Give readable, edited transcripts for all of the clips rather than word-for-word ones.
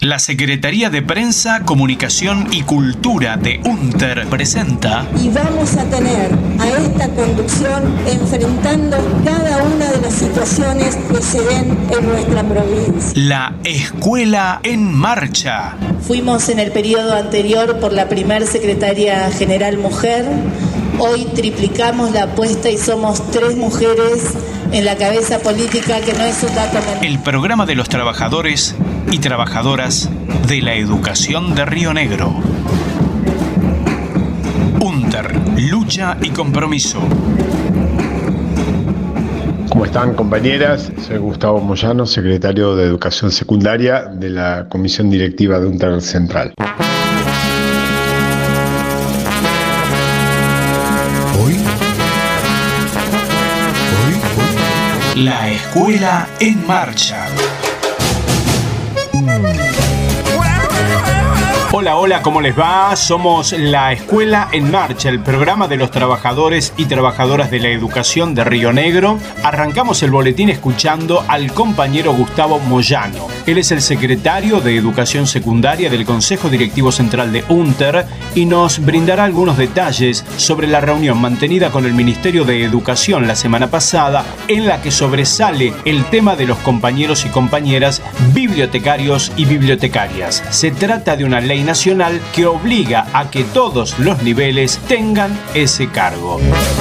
La Secretaría de Prensa, Comunicación y Cultura de UNTER presenta... Y vamos a tener a esta conducción enfrentando cada una de las situaciones que se den en nuestra provincia. La Escuela en Marcha. Fuimos en el periodo anterior por la primer secretaria general mujer. Hoy triplicamos la apuesta y somos 3 mujeres en la cabeza política, que no es un dato menor. El programa de los trabajadores y trabajadoras de la educación de Río Negro. UNTER, lucha y compromiso. ¿Cómo están, compañeras? Soy Gustavo Moyano, secretario de Educación Secundaria de la Comisión Directiva de UNTER Central. La Escuela en Marcha. Hola, ¿cómo les va? Somos La Escuela en Marcha, el programa de los trabajadores y trabajadoras de la educación de Río Negro. Arrancamos el boletín escuchando al compañero Gustavo Moyano. Él es el secretario de Educación Secundaria del Consejo Directivo Central de UNTER y nos brindará algunos detalles sobre la reunión mantenida con el Ministerio de Educación la semana pasada, en la que sobresale el tema de los compañeros y compañeras bibliotecarios y bibliotecarias. Se trata de una ley nacional que obliga a que todos los niveles tengan ese cargo.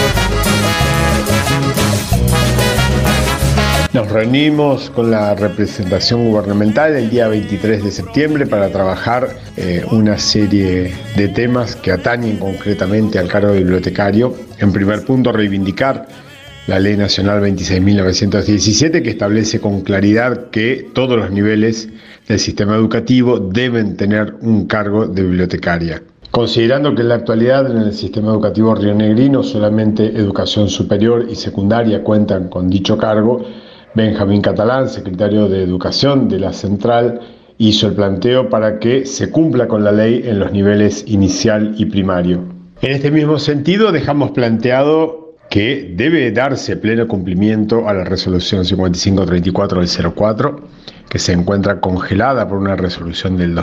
Nos reunimos con la representación gubernamental el día 23 de septiembre para trabajar una serie de temas que atañen concretamente al cargo de bibliotecario. En primer punto, reivindicar la Ley Nacional 26.917, que establece con claridad que todos los niveles del sistema educativo deben tener un cargo de bibliotecaria. Considerando que en la actualidad en el sistema educativo rionegrino solamente educación superior y secundaria cuentan con dicho cargo, Benjamín Catalán, secretario de Educación de la Central, hizo el planteo para que se cumpla con la ley en los niveles inicial y primario. En este mismo sentido, dejamos planteado que debe darse pleno cumplimiento a la resolución 5534 del 04, que se encuentra congelada por una resolución del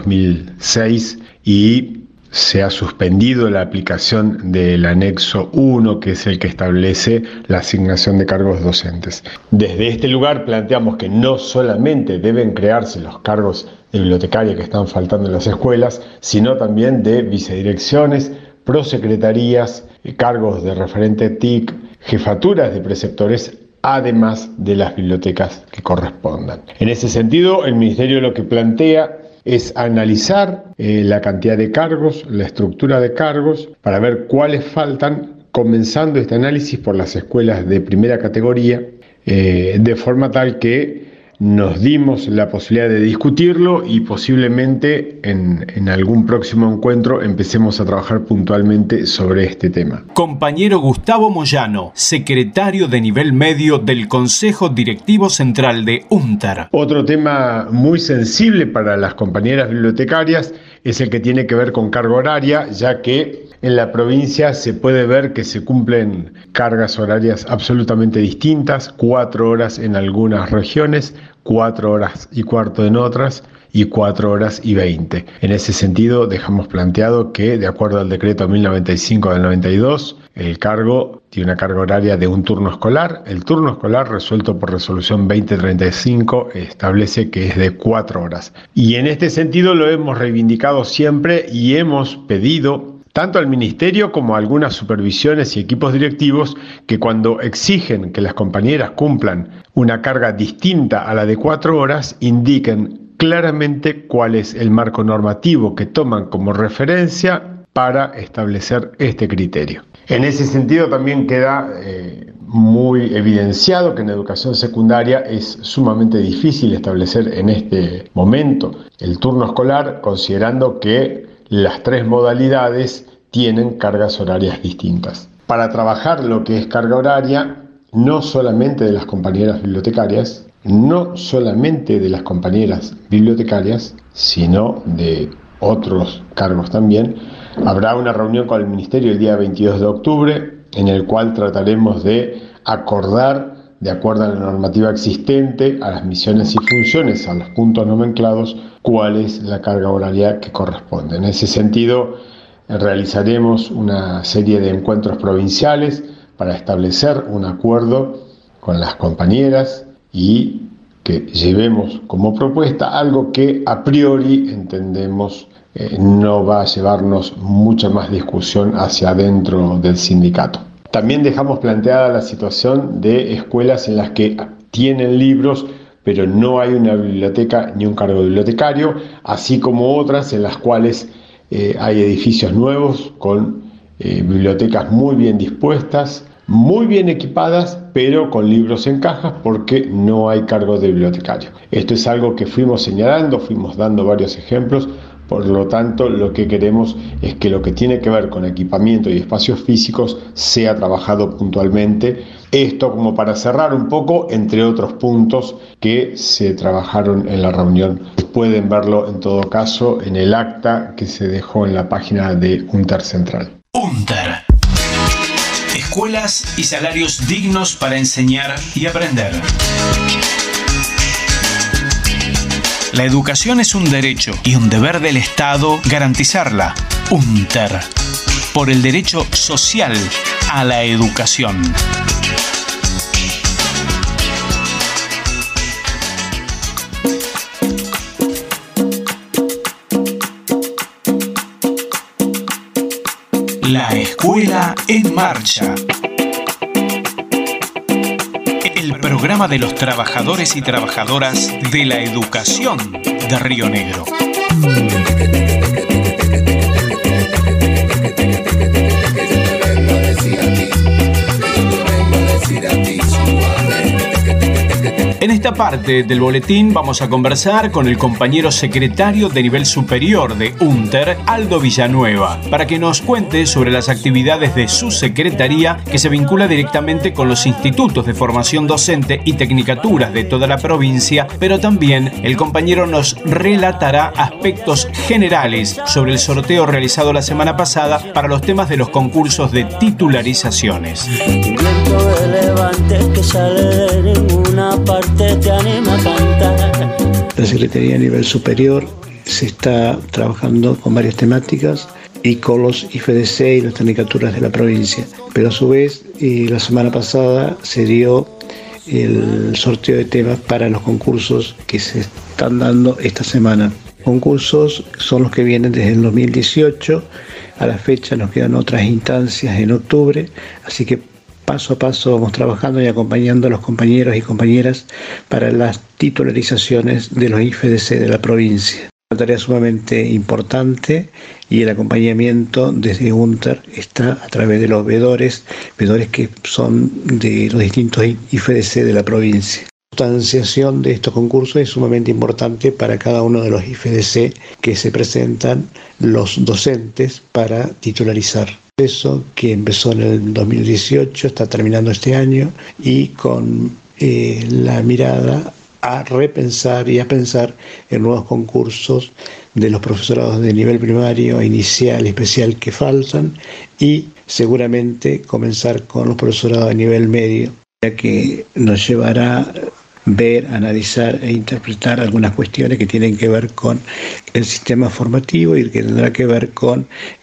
2006 y se ha suspendido la aplicación del anexo 1, que es el que establece la asignación de cargos docentes. Desde este lugar planteamos que no solamente deben crearse los cargos de bibliotecaria que están faltando en las escuelas, sino también de vicedirecciones, prosecretarías, cargos de referente TIC, jefaturas de preceptores, además de las bibliotecas que correspondan. En ese sentido, el Ministerio lo que plantea es analizar la cantidad de cargos, la estructura de cargos, para ver cuáles faltan, comenzando este análisis por las escuelas de primera categoría, de forma tal que nos dimos la posibilidad de discutirlo y posiblemente en algún próximo encuentro empecemos a trabajar puntualmente sobre este tema. Compañero Gustavo Moyano, secretario de nivel medio del Consejo Directivo Central de UNTER. Otro tema muy sensible para las compañeras bibliotecarias es el que tiene que ver con carga horaria, ya que en la provincia se puede ver que se cumplen cargas horarias absolutamente distintas, 4 horas en algunas regiones, 4 horas y cuarto en otras y 4 horas y 20. En ese sentido, dejamos planteado que, de acuerdo al decreto 1095 del 92, el cargo tiene una carga horaria de un turno escolar. El turno escolar, resuelto por resolución 2035, establece que es de 4 horas. Y en este sentido lo hemos reivindicado siempre y hemos pedido tanto al Ministerio como a algunas supervisiones y equipos directivos que cuando exigen que las compañeras cumplan una carga distinta a la de 4 horas, indiquen claramente cuál es el marco normativo que toman como referencia para establecer este criterio. En ese sentido también queda muy evidenciado que en educación secundaria es sumamente difícil establecer en este momento el turno escolar, considerando que las 3 modalidades tienen cargas horarias distintas. Para trabajar lo que es carga horaria, no solamente de las compañeras bibliotecarias, sino de otros cargos también, habrá una reunión con el Ministerio el día 22 de octubre, en el cual trataremos de acordar de acuerdo a la normativa existente, a las misiones y funciones, a los puntos nomenclados, cuál es la carga horaria que corresponde. En ese sentido, realizaremos una serie de encuentros provinciales para establecer un acuerdo con las compañeras y que llevemos como propuesta algo que a priori entendemos no va a llevarnos mucha más discusión hacia adentro del sindicato. También dejamos planteada la situación de escuelas en las que tienen libros, pero no hay una biblioteca ni un cargo bibliotecario, así como otras en las cuales hay edificios nuevos con bibliotecas muy bien dispuestas, muy bien equipadas, pero con libros en cajas porque no hay cargo de bibliotecario. Esto es algo que fuimos señalando, fuimos dando varios ejemplos. Por lo tanto, lo que queremos es que lo que tiene que ver con equipamiento y espacios físicos sea trabajado puntualmente. Esto como para cerrar un poco, entre otros puntos que se trabajaron en la reunión. Pueden verlo en todo caso en el acta que se dejó en la página de UNTER Central. UNTER. Escuelas y salarios dignos para enseñar y aprender. La educación es un derecho y un deber del Estado garantizarla. UNTER. Por el derecho social a la educación. La escuela en marcha. El programa de los trabajadores y trabajadoras de la educación de Río Negro. En esta parte del boletín vamos a conversar con el compañero secretario de nivel superior de UNTER, Aldo Villanueva, para que nos cuente sobre las actividades de su secretaría que se vincula directamente con los institutos de formación docente y tecnicaturas de toda la provincia, pero también el compañero nos relatará aspectos generales sobre el sorteo realizado la semana pasada para los temas de los concursos de titularizaciones. La Secretaría a nivel superior se está trabajando con varias temáticas y con los IFDC y las tecnicaturas de la provincia. Pero a su vez, la semana pasada se dio el sorteo de temas para los concursos que se están dando esta semana. Concursos son los que vienen desde el 2018. A la fecha nos quedan otras instancias en octubre, así que paso a paso vamos trabajando y acompañando a los compañeros y compañeras para las titularizaciones de los IFDC de la provincia. Una tarea sumamente importante y el acompañamiento desde UNTER está a través de los veedores que son de los distintos IFDC de la provincia. La sustanciación de estos concursos es sumamente importante para cada uno de los IFDC que se presentan los docentes para titularizar. Eso que empezó en el 2018, está terminando este año y con la mirada a repensar y a pensar en nuevos concursos de los profesorados de nivel primario, inicial y especial que faltan y seguramente comenzar con los profesorados de nivel medio, ya que nos llevará ver, analizar e interpretar algunas cuestiones que tienen que ver con el sistema formativo y que tendrá que ver con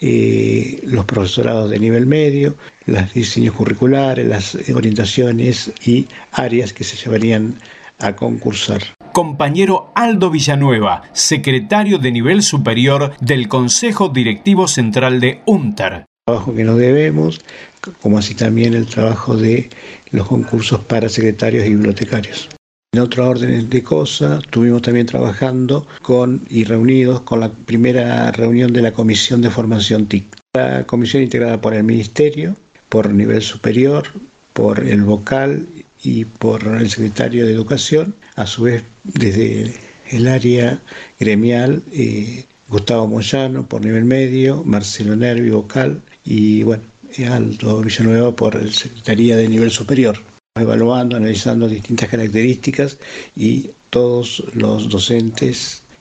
los profesorados de nivel medio, los diseños curriculares, las orientaciones y áreas que se llevarían a concursar. Compañero Aldo Villanueva, secretario de nivel superior del Consejo Directivo Central de UNTER. Trabajo que nos debemos, como así también el trabajo de los concursos para secretarios y bibliotecarios. En otro orden de cosas, estuvimos también trabajando y reunidos con la primera reunión de la Comisión de Formación TIC. La comisión integrada por el Ministerio, por nivel superior, por el vocal y por el secretario de Educación, a su vez desde el área gremial, Gustavo Moyano por nivel medio, Marcelo Nervi, vocal, y Aldo Villanueva por el Secretaría de Nivel Superior. Evaluando, analizando distintas características y todos los docentes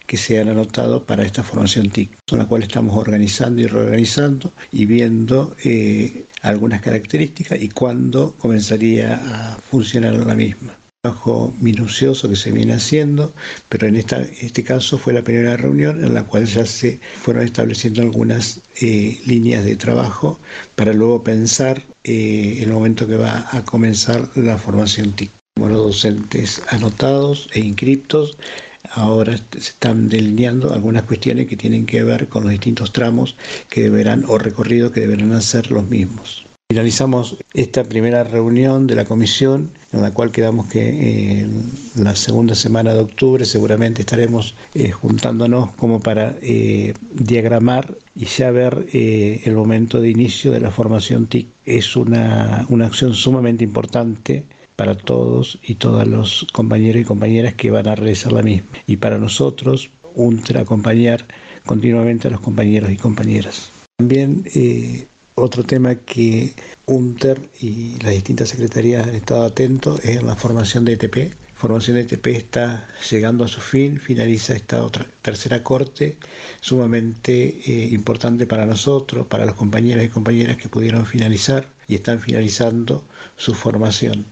que se han anotado para esta formación TIC, con la cual estamos organizando y reorganizando y viendo algunas características y cuándo comenzaría a funcionar la misma. Trabajo minucioso que se viene haciendo, pero en este caso fue la primera reunión en la cual ya se fueron estableciendo algunas líneas de trabajo para luego pensar el momento que va a comenzar la formación TIC. Como los docentes anotados e inscriptos, ahora se están delineando algunas cuestiones que tienen que ver con los distintos tramos que deberán o recorridos que deberán hacer los mismos. Finalizamos esta primera reunión de la comisión, en la cual quedamos que en la segunda semana de octubre seguramente estaremos juntándonos como para diagramar y ya ver el momento de inicio de la formación TIC. Es una acción sumamente importante para todos y todas los compañeros y compañeras que van a realizar la misma. Y para nosotros, acompañar continuamente a los compañeros y compañeras. También otro tema que UNTER y las distintas secretarías han estado atentos es la formación de ETP. La formación de ETP está llegando a su fin, finaliza esta tercera corte, sumamente importante para nosotros, para los compañeros y compañeras que pudieron finalizar y están finalizando su formación.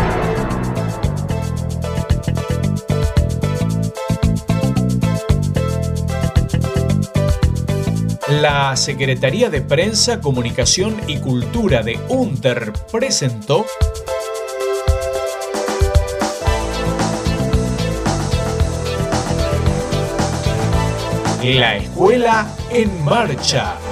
La Secretaría de Prensa, Comunicación y Cultura de UNTER presentó La Escuela en Marcha.